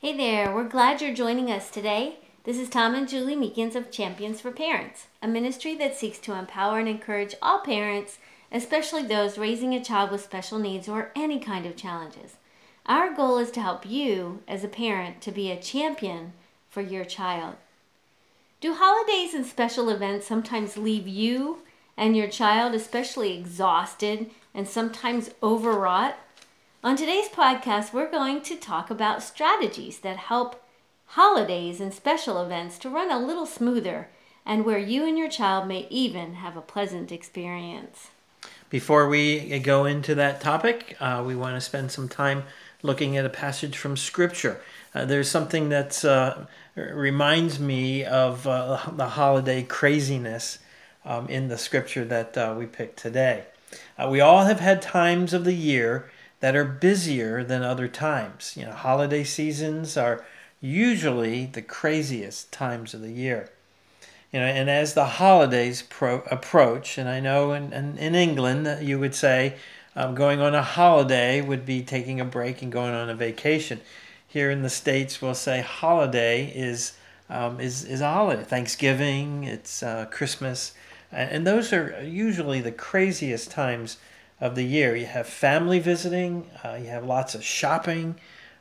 Hey there, we're glad you're joining us today. This is Tom and Julie Meekins of Champions for Parents, a ministry that seeks to empower and encourage all parents, especially those raising a child with special needs or any kind of challenges. Our goal is to help you, as a parent, to be a champion for your child. Do holidays and special events sometimes leave you and your child especially exhausted and sometimes overwrought? On today's podcast, we're going to talk about strategies that help holidays and special events to run a little smoother and where you and your child may even have a pleasant experience. Before we go into that topic, we want to spend some time looking at a passage from Scripture. There's something that reminds me of the holiday craziness in the Scripture that we picked today. We all have had times of the year that are busier than other times. Holiday seasons are usually the craziest times of the year. And as the holidays approach, and I know in England that you would say going on a holiday would be taking a break and going on a vacation. Here in the States, we'll say holiday is a holiday. Thanksgiving, it's Christmas, and those are usually the craziest times of the year. You have family visiting, you have lots of shopping.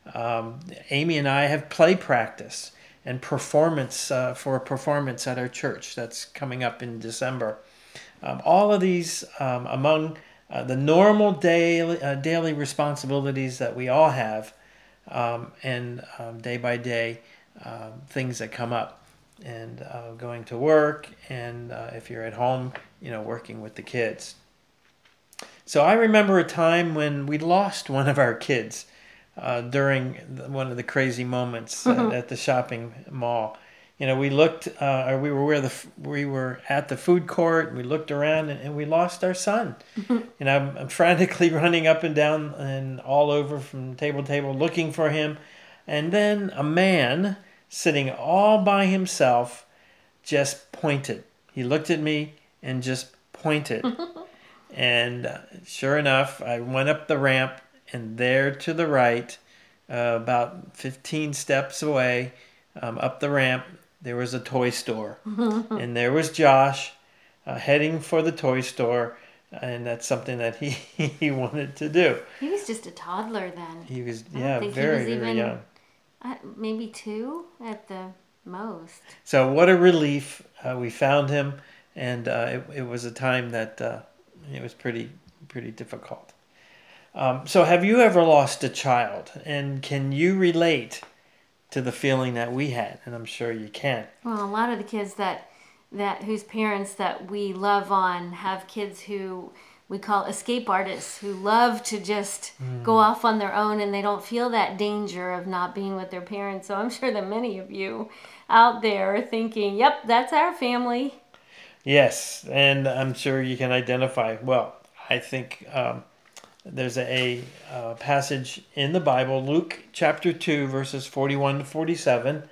Amy and I have play practice and performance for a performance at our church that's coming up in December. All of these among the normal daily responsibilities that we all have, and day by day things that come up, and going to work, and if you're at home, working with the kids. So I remember a time when we lost one of our kids during one of the crazy moments at the shopping mall. We looked, or we were at the food court. And we looked around, and we lost our son. I'm frantically running up and down and all over from table to table looking for him, and then a man sitting all by himself just pointed. He looked at me and just pointed. And sure enough, I went up the ramp, and there to the right, about 15 steps away, up the ramp, there was a toy store. And there was Josh heading for the toy store, and that's something that he wanted to do. He was just a toddler then. He was, very, very young. Maybe 2 at the most. So what a relief. We found him, and it was a time that it was pretty difficult. So have you ever lost a child? And can you relate to the feeling that we had? And I'm sure you can. Well, a lot of the kids that whose parents that we love on have kids who we call escape artists, who love to just go off on their own, and they don't feel that danger of not being with their parents. So I'm sure that many of you out there are thinking, yep, that's our family. Yes, and I'm sure you can identify. Well, I think there's a passage in the Bible, Luke chapter 2, verses 41 to 47,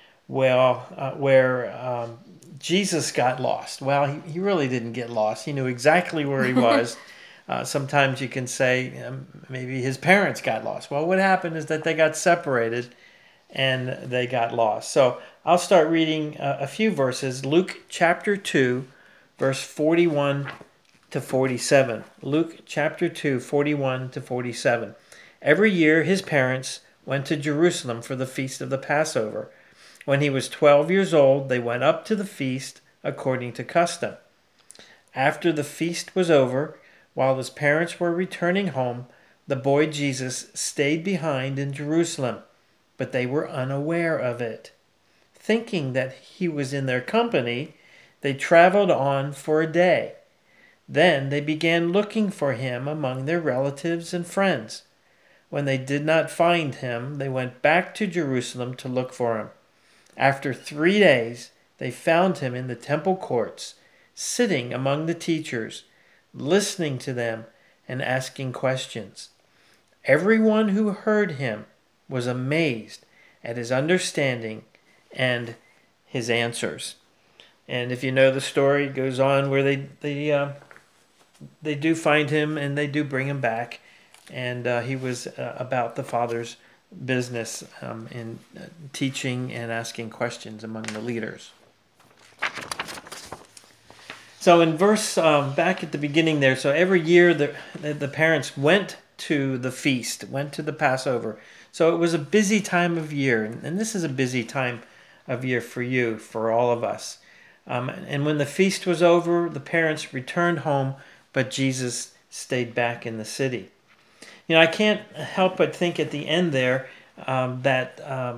where Jesus got lost. Well, he really didn't get lost. He knew exactly where he was. Sometimes you can say maybe his parents got lost. Well, what happened is that they got separated and they got lost. So I'll start reading a few verses. Luke chapter 2, verse 41 to 47. Luke chapter 2, 41 to 47. Every year his parents went to Jerusalem for the feast of the Passover. When he was 12 years old, they went up to the feast according to custom. After the feast was over, while his parents were returning home, the boy Jesus stayed behind in Jerusalem, but they were unaware of it. Thinking that he was in their company, they traveled on for a day. Then they began looking for him among their relatives and friends. When they did not find him, they went back to Jerusalem to look for him. After 3 days, they found him in the temple courts, sitting among the teachers, listening to them and asking questions. Everyone who heard him was amazed at his understanding and his answers. And if you know the story, it goes on where they do find him and they do bring him back. And he was about the Father's business in teaching and asking questions among the leaders. So in verse, back at the beginning there, so every year the parents went to the feast, went to the Passover. So it was a busy time of year, and this is a busy time of year for you, for all of us. And when the feast was over, the parents returned home, but Jesus stayed back in the city. You know, I can't help but think at the end there that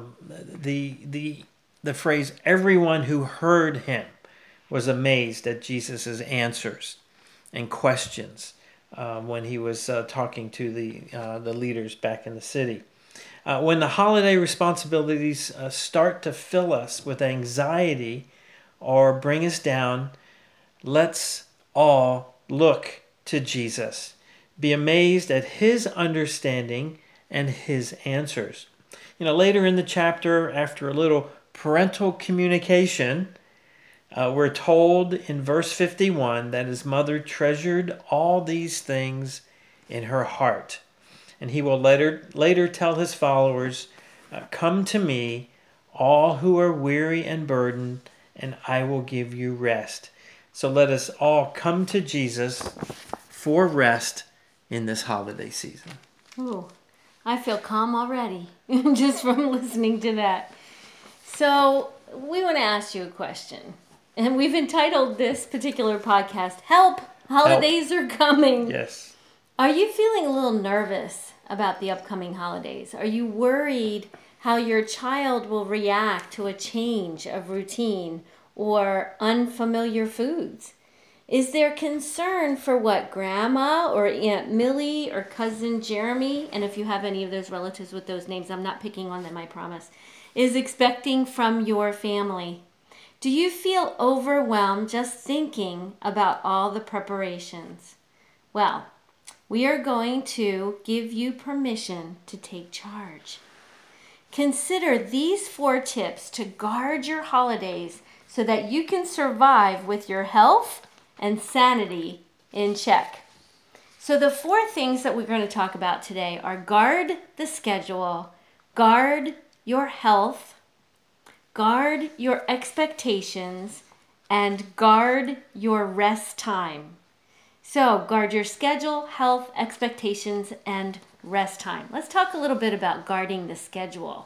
the phrase "everyone who heard him" was amazed at Jesus' answers and questions when he was talking to the leaders back in the city. When the holiday responsibilities start to fill us with anxiety or bring us down, let's all look to Jesus. Be amazed at his understanding and his answers. You know, later in the chapter, after a little parental communication, we're told in verse 51 that his mother treasured all these things in her heart. And he will later tell his followers, "Come to me, all who are weary and burdened, and I will give you rest." So let us all come to Jesus for rest in this holiday season. Ooh, I feel calm already just from listening to that. So we want to ask you a question. And we've entitled this particular podcast, Help! Holidays Are Coming. Yes. Are you feeling a little nervous about the upcoming holidays? Are you worried how your child will react to a change of routine or unfamiliar foods? Is there concern for what Grandma or Aunt Millie or Cousin Jeremy, and if you have any of those relatives with those names, I'm not picking on them, I promise, is expecting from your family? Do you feel overwhelmed just thinking about all the preparations? Well, we are going to give you permission to take charge. Consider these 4 tips to guard your holidays so that you can survive with your health and sanity in check. So the 4 things that we're going to talk about today are guard the schedule, guard your health, guard your expectations, and guard your rest time. So guard your schedule, health, expectations, and rest time. Let's talk a little bit about guarding the schedule.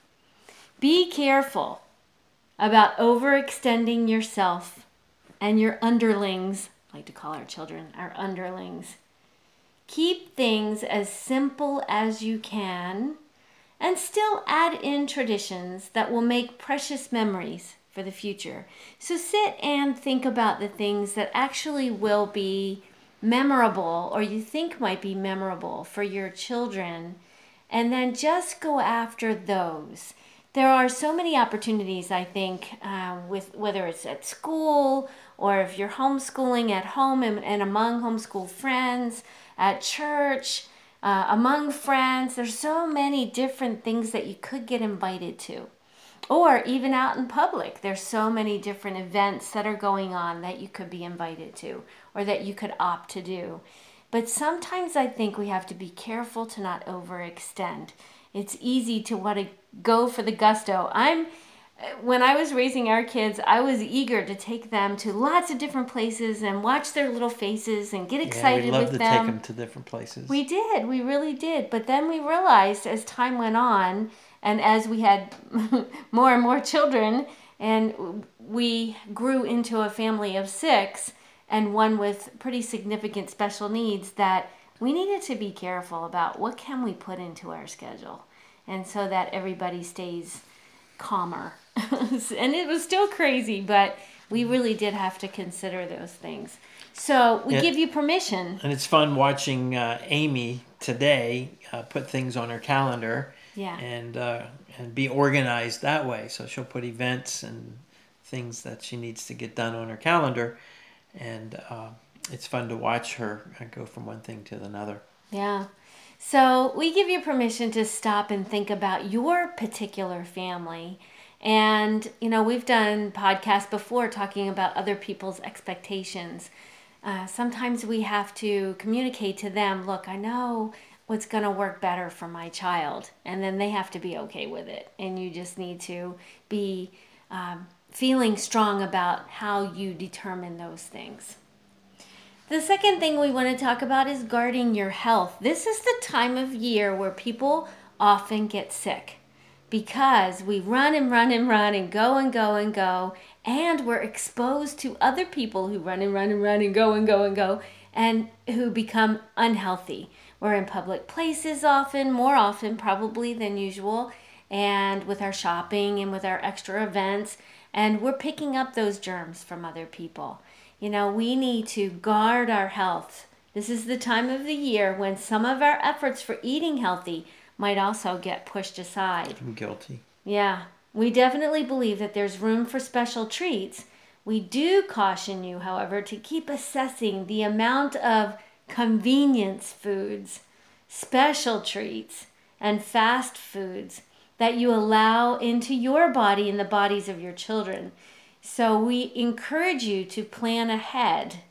Be careful about overextending yourself and your underlings. I like to call our children our underlings. Keep things as simple as you can and still add in traditions that will make precious memories for the future. So sit and think about the things that actually will be memorable or you think might be memorable for your children, and then just go after those. There are so many opportunities, I think, with whether it's at school or if you're homeschooling at home and among homeschool friends, at church, among friends. There's so many different things that you could get invited to. Or even out in public, there's so many different events that are going on that you could be invited to or that you could opt to do. But sometimes I think we have to be careful to not overextend. It's easy to want to go for the gusto. When I was raising our kids, I was eager to take them to lots of different places and watch their little faces and get excited with them. Yeah, we'd love to take them to different places. We did. We really did. But then we realized as time went on and as we had more and more children and we grew into a family of 6 and one with pretty significant special needs, that we needed to be careful about what can we put into our schedule and so that everybody stays calmer. And it was still crazy, but we really did have to consider those things. So we give you permission. And it's fun watching Amy today put things on her calendar and be organized that way. So she'll put events and things that she needs to get done on her calendar. And it's fun to watch her go from one thing to another. Yeah. So we give you permission to stop and think about your particular family. And, we've done podcasts before talking about other people's expectations. Sometimes we have to communicate to them, look, I know what's going to work better for my child. And then they have to be okay with it. And you just need to be feeling strong about how you determine those things. The second thing we want to talk about is guarding your health. This is the time of year where people often get sick because we run and run and run and go and go and go, and we're exposed to other people who run and run and run and go and go and go, and who become unhealthy. We're in public places often, more often probably than usual, and with our shopping and with our extra events, and we're picking up those germs from other people. You know, we need to guard our health. This is the time of the year when some of our efforts for eating healthy might also get pushed aside. I'm guilty. Yeah, we definitely believe that there's room for special treats. We do caution you, however, to keep assessing the amount of convenience foods, special treats, and fast foods that you allow into your body and the bodies of your children. So we encourage you to plan ahead,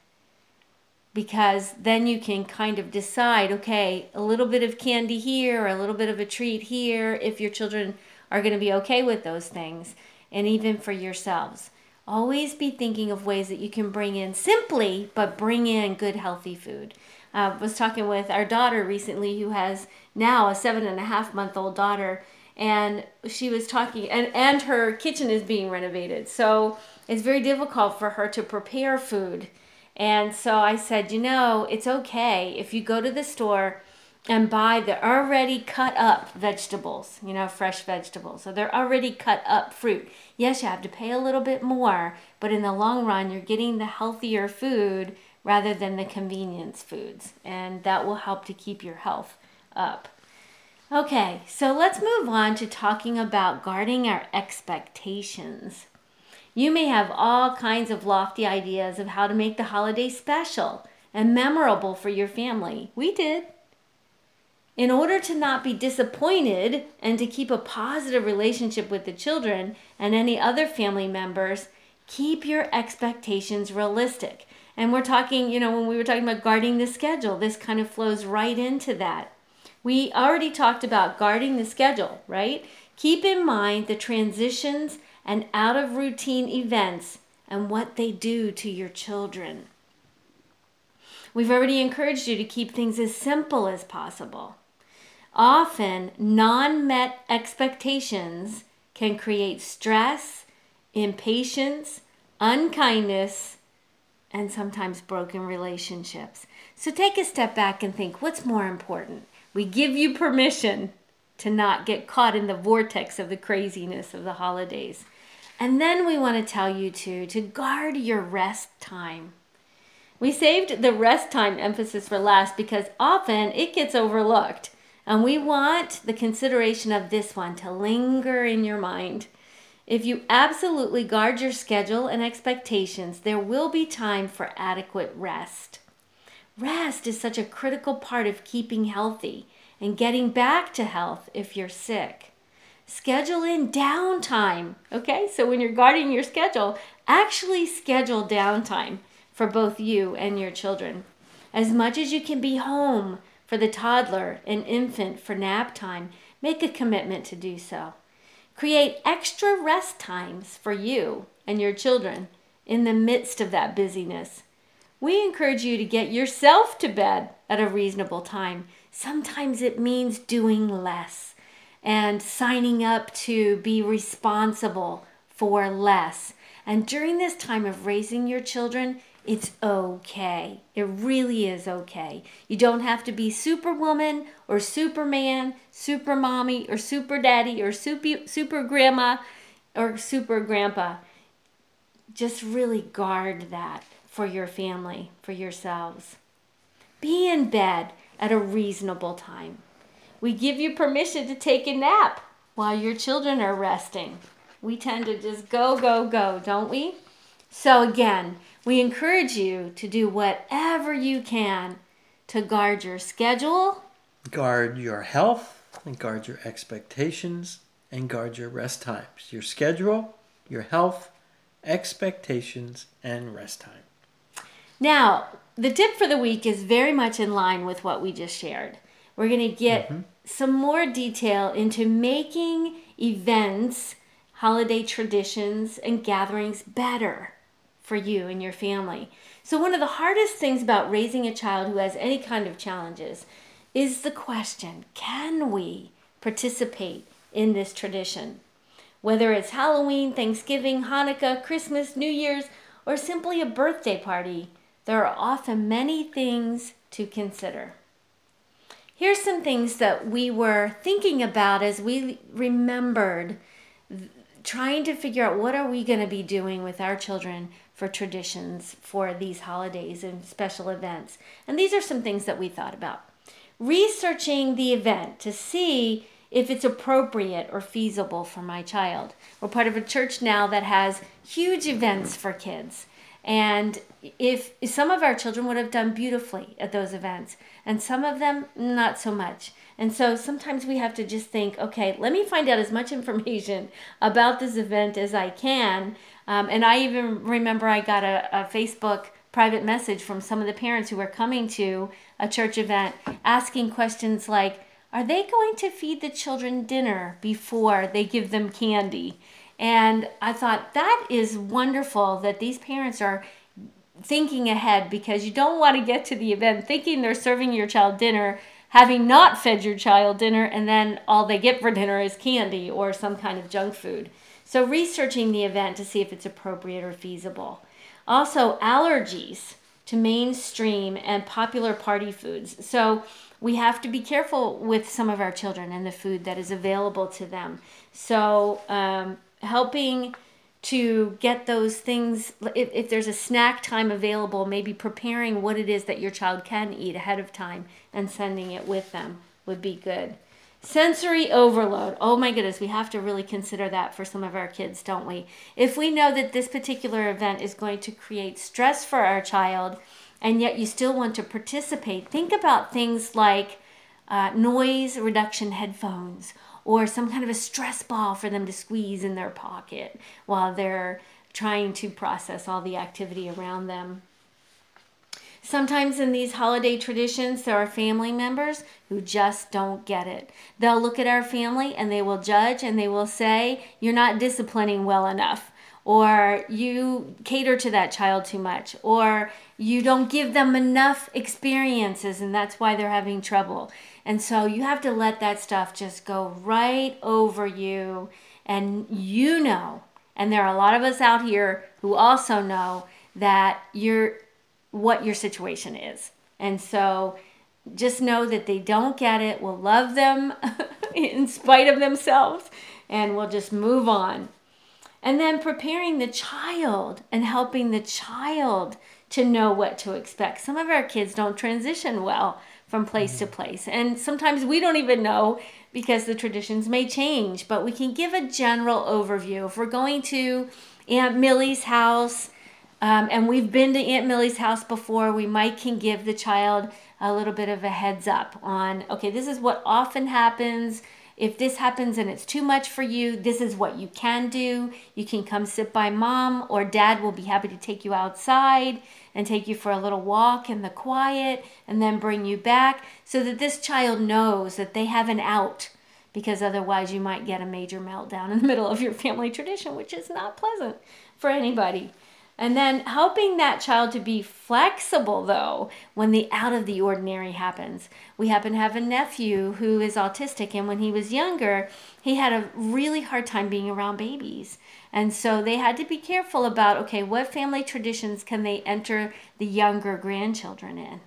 because then you can kind of decide, okay, a little bit of candy here, or a little bit of a treat here, if your children are going to be okay with those things, and even for yourselves. Always be thinking of ways that you can bring in simply, but bring in good, healthy food. I was talking with our daughter recently, who has now a 7.5-month-old daughter, and she was talking, and her kitchen is being renovated. So it's very difficult for her to prepare food. And so I said, you know, it's okay if you go to the store and buy the already cut up vegetables, you know, fresh vegetables. So they're already cut up fruit. Yes, you have to pay a little bit more, but in the long run, you're getting the healthier food rather than the convenience foods. And that will help to keep your health up. Okay, so let's move on to talking about guarding our expectations. You may have all kinds of lofty ideas of how to make the holiday special and memorable for your family. We did. In order to not be disappointed and to keep a positive relationship with the children and any other family members, keep your expectations realistic. And we're talking, you know, when we were talking about guarding the schedule, this kind of flows right into that. We already talked about guarding the schedule, right? Keep in mind the transitions and out of routine events and what they do to your children. We've already encouraged you to keep things as simple as possible. Often, non-met expectations can create stress, impatience, unkindness, and sometimes broken relationships. So take a step back and think, what's more important? We give you permission to not get caught in the vortex of the craziness of the holidays. And then we want to tell you to guard your rest time. We saved the rest time emphasis for last because often it gets overlooked. And we want the consideration of this one to linger in your mind. If you absolutely guard your schedule and expectations, there will be time for adequate rest. Rest is such a critical part of keeping healthy and getting back to health if you're sick. Schedule in downtime, okay? So when you're guarding your schedule, actually schedule downtime for both you and your children. As much as you can be home for the toddler and infant for nap time, make a commitment to do so. Create extra rest times for you and your children in the midst of that busyness. We encourage you to get yourself to bed at a reasonable time. Sometimes it means doing less and signing up to be responsible for less. And during this time of raising your children, it's okay. It really is okay. You don't have to be superwoman or superman, super mommy or super daddy or super grandma or super grandpa. Just really guard that for your family, for yourselves. Be in bed at a reasonable time. We give you permission to take a nap while your children are resting. We tend to just go, don't we? So again, we encourage you to do whatever you can to guard your schedule, Guard your health, and guard your expectations, and guard your rest times. Your schedule, your health, expectations, and rest time. Now, the tip for the week is very much in line with what we just shared. We're going to get some more detail into making events, holiday traditions, and gatherings better for you and your family. So one of the hardest things about raising a child who has any kind of challenges is the question, can we participate in this tradition? Whether it's Halloween, Thanksgiving, Hanukkah, Christmas, New Year's, or simply a birthday party, there are often many things to consider. Here's some things that we were thinking about as we remembered trying to figure out what are we going to be doing with our children for traditions for these holidays and special events. And these are some things that we thought about. Researching the event to see if it's appropriate or feasible for my child. We're part of a church now that has huge events for kids. And if some of our children would have done beautifully at those events, and some of them not so much. And so sometimes we have to just think, okay, let me find out as much information about this event as I can. And I even remember I got a Facebook private message from some of the parents who were coming to a church event asking questions like, are they going to feed the children dinner before they give them candy? And I thought that is wonderful that these parents are thinking ahead, because you don't want to get to the event thinking they're serving your child dinner, having not fed your child dinner, and then all they get for dinner is candy or some kind of junk food. So researching the event to see if it's appropriate or feasible. Also, allergies to mainstream and popular party foods. So we have to be careful with some of our children and the food that is available to them. So helping to get those things, if there's a snack time available, maybe preparing what it is that your child can eat ahead of time and sending it with them would be good. Sensory overload. Oh my goodness, we have to really consider that for some of our kids, don't we? If we know that this particular event is going to create stress for our child, and yet you still want to participate, think about things like noise reduction headphones, or some kind of a stress ball for them to squeeze in their pocket while they're trying to process all the activity around them. Sometimes in these holiday traditions, there are family members who just don't get it. They'll look at our family and they will judge and they will say, you're not disciplining well enough, or you cater to that child too much, or you don't give them enough experiences and that's why they're having trouble. And so you have to let that stuff just go right over you, and you know, and there are a lot of us out here who also know that what your situation is. And so just know that they don't get it. We'll love them in spite of themselves, and we'll just move on. And then preparing the child and helping the child to know what to expect. Some of our kids don't transition well from place to place. And sometimes we don't even know because the traditions may change, but we can give a general overview. If we're going to Aunt Millie's house, and we've been to Aunt Millie's house before, we might can give the child a little bit of a heads up on, okay, this is what often happens. If this happens and it's too much for you, this is what you can do. You can come sit by mom, or dad will be happy to take you outside and take you for a little walk in the quiet and then bring you back, so that this child knows that they have an out, because otherwise you might get a major meltdown in the middle of your family tradition, which is not pleasant for anybody. And then helping that child to be flexible, though, when the out of the ordinary happens. We happen to have a nephew who is autistic, and when he was younger, he had a really hard time being around babies. And so they had to be careful about, okay, what family traditions can they enter the younger grandchildren in?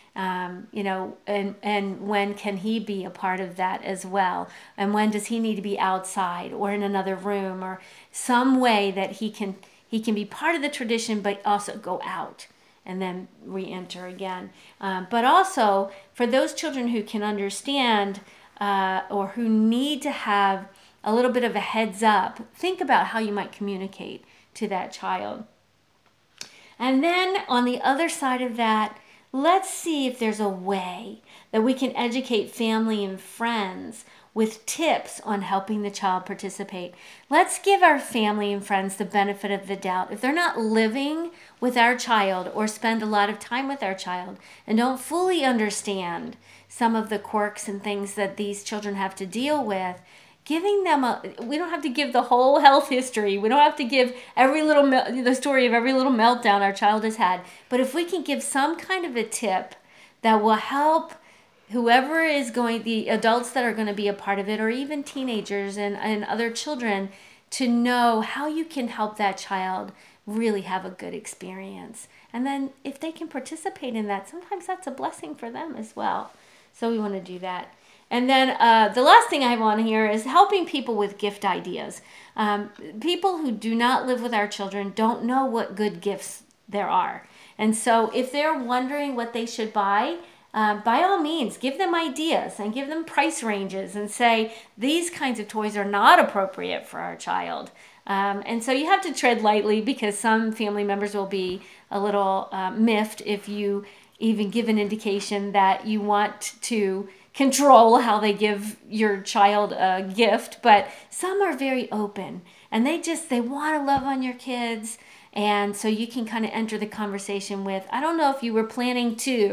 And when can he be a part of that as well? And when does he need to be outside or in another room, or some way that he can be part of the tradition, but also go out and then re-enter again. But also, for those children who can understand or who need to have a little bit of a heads up, think about how you might communicate to that child. And then on the other side of that, let's see if there's a way that we can educate family and friends with tips on helping the child participate. Let's give our family and friends the benefit of the doubt. If they're not living with our child or spend a lot of time with our child and don't fully understand some of the quirks and things that these children have to deal with, giving them we don't have to give the whole health history. We don't have to give the story of every little meltdown our child has had. But if we can give some kind of a tip that will help whoever is the adults that are going to be a part of it, or even teenagers and other children, to know how you can help that child really have a good experience. And then if they can participate in that, sometimes that's a blessing for them as well. So we want to do that. And then the last thing I have on here is helping people with gift ideas. People who do not live with our children don't know what good gifts there are. And so if they're wondering what they should buy all means, give them ideas and give them price ranges and say, these kinds of toys are not appropriate for our child. And so you have to tread lightly, because some family members will be a little miffed if you even give an indication that you want to control how they give your child a gift. But some are very open, and they want to love on your kids. And so you can kind of enter the conversation with, I don't know if you were planning to ...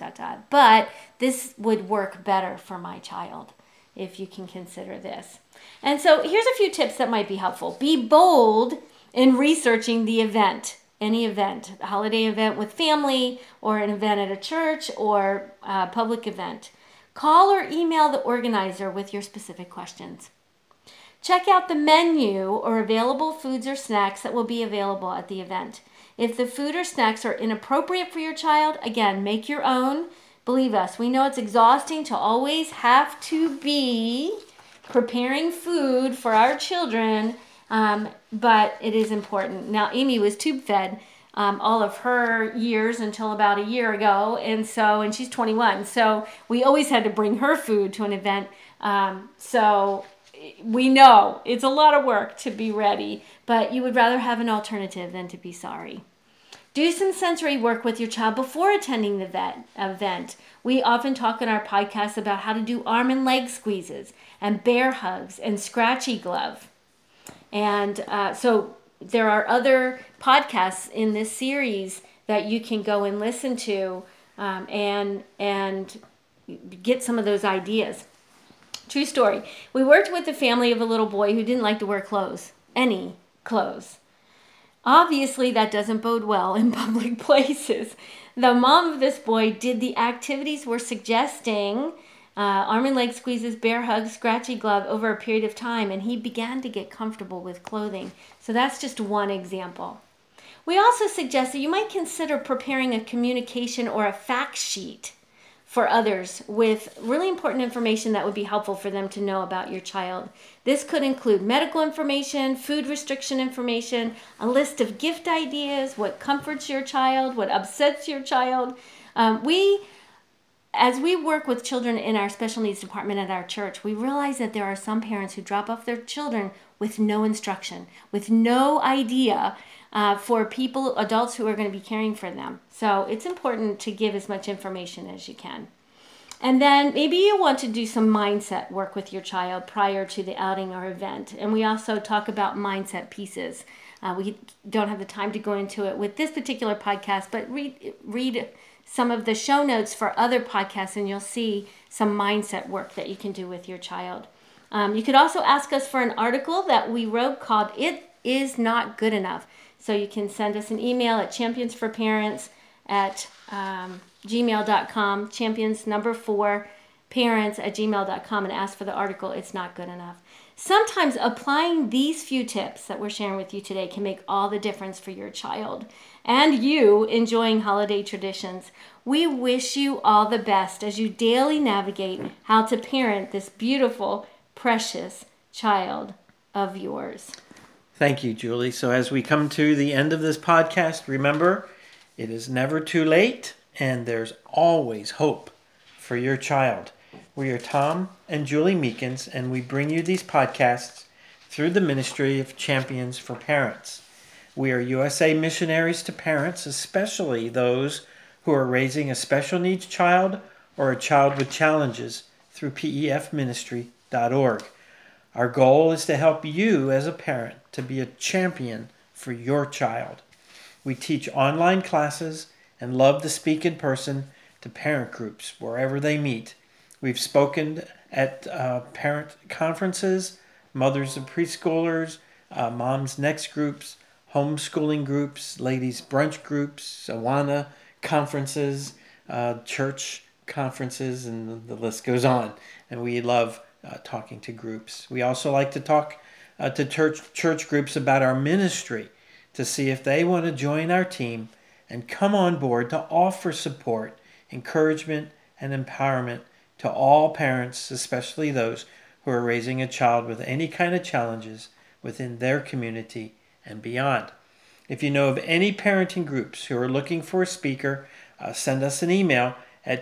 but this would work better for my child if you can consider this. And so here's a few tips that might be helpful. Be bold in researching the event, any event, a holiday event with family, or an event at a church, or a public event. Call or email the organizer with your specific questions. Check out the menu or available foods or snacks that will be available at the event. If the food or snacks are inappropriate for your child, again, make your own. Believe us, we know it's exhausting to always have to be preparing food for our children, but it is important. Now, Amy was tube fed all of her years until about a year ago, and she's 21, so we always had to bring her food to an event. So we know it's a lot of work to be ready, but you would rather have an alternative than to be sorry. Do some sensory work with your child before attending the event. We often talk in our podcast about how to do arm and leg squeezes and bear hugs and scratchy glove. And so there are other podcasts in this series that you can go and listen to and get some of those ideas. True story. We worked with the family of a little boy who didn't like to wear clothes, any clothes. Obviously, that doesn't bode well in public places. The mom of this boy did the activities we're suggesting, arm and leg squeezes, bear hugs, scratchy glove, over a period of time, and he began to get comfortable with clothing. So that's just one example. We also suggest that you might consider preparing a communication or a fact sheet for others with really important information that would be helpful for them to know about your child. This could include medical information, food restriction information, a list of gift ideas, what comforts your child, what upsets your child. As we work with children in our special needs department at our church, we realize that there are some parents who drop off their children with no instruction, with no idea for adults who are going to be caring for them. So it's important to give as much information as you can. And then maybe you want to do some mindset work with your child prior to the outing or event. And we also talk about mindset pieces. We don't have the time to go into it with this particular podcast, but read some of the show notes for other podcasts and you'll see some mindset work that you can do with your child. You could also ask us for an article that we wrote called It Is Not Good Enough. So you can send us an email at championsforparents@gmail.com, champions4parents@gmail.com, and ask for the article It's Not Good Enough. Sometimes applying these few tips that we're sharing with you today can make all the difference for your child and you enjoying holiday traditions. We wish you all the best as you daily navigate how to parent this beautiful, precious child of yours. Thank you, Julie. So as we come to the end of this podcast, remember, it is never too late and there's always hope for your child. We are Tom and Julie Meekins, and we bring you these podcasts through the ministry of Champions for Parents. We are USA missionaries to parents, especially those who are raising a special needs child or a child with challenges, through pefministry.org. Our goal is to help you as a parent to be a champion for your child. We teach online classes and love to speak in person to parent groups wherever they meet. We've spoken at parent conferences, mothers of preschoolers, moms next groups, homeschooling groups, ladies brunch groups, Awana conferences, church conferences, and the list goes on. And we love talking to groups. We also like to talk to church groups about our ministry to see if they want to join our team and come on board to offer support, encouragement, and empowerment to all parents, especially those who are raising a child with any kind of challenges within their community and beyond. If you know of any parenting groups who are looking for a speaker, send us an email at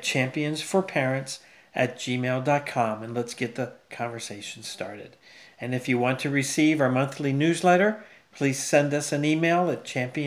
championsforparents@gmail.com and let's get the conversation started. And if you want to receive our monthly newsletter, please send us an email at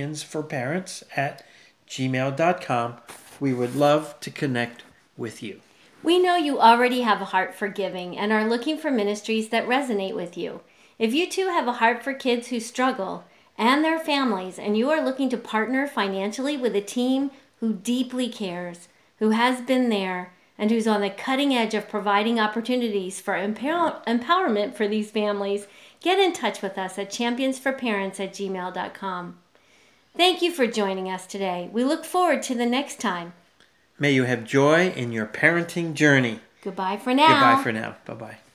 championsforparents@gmail.com. We would love to connect with you. We know you already have a heart for giving and are looking for ministries that resonate with you. If you too have a heart for kids who struggle and their families, and you are looking to partner financially with a team who deeply cares, who has been there, and who's on the cutting edge of providing opportunities for empowerment for these families, get in touch with us at championsforparents@gmail.com. Thank you for joining us today. We look forward to the next time. May you have joy in your parenting journey. Goodbye for now. Goodbye for now. Bye-bye.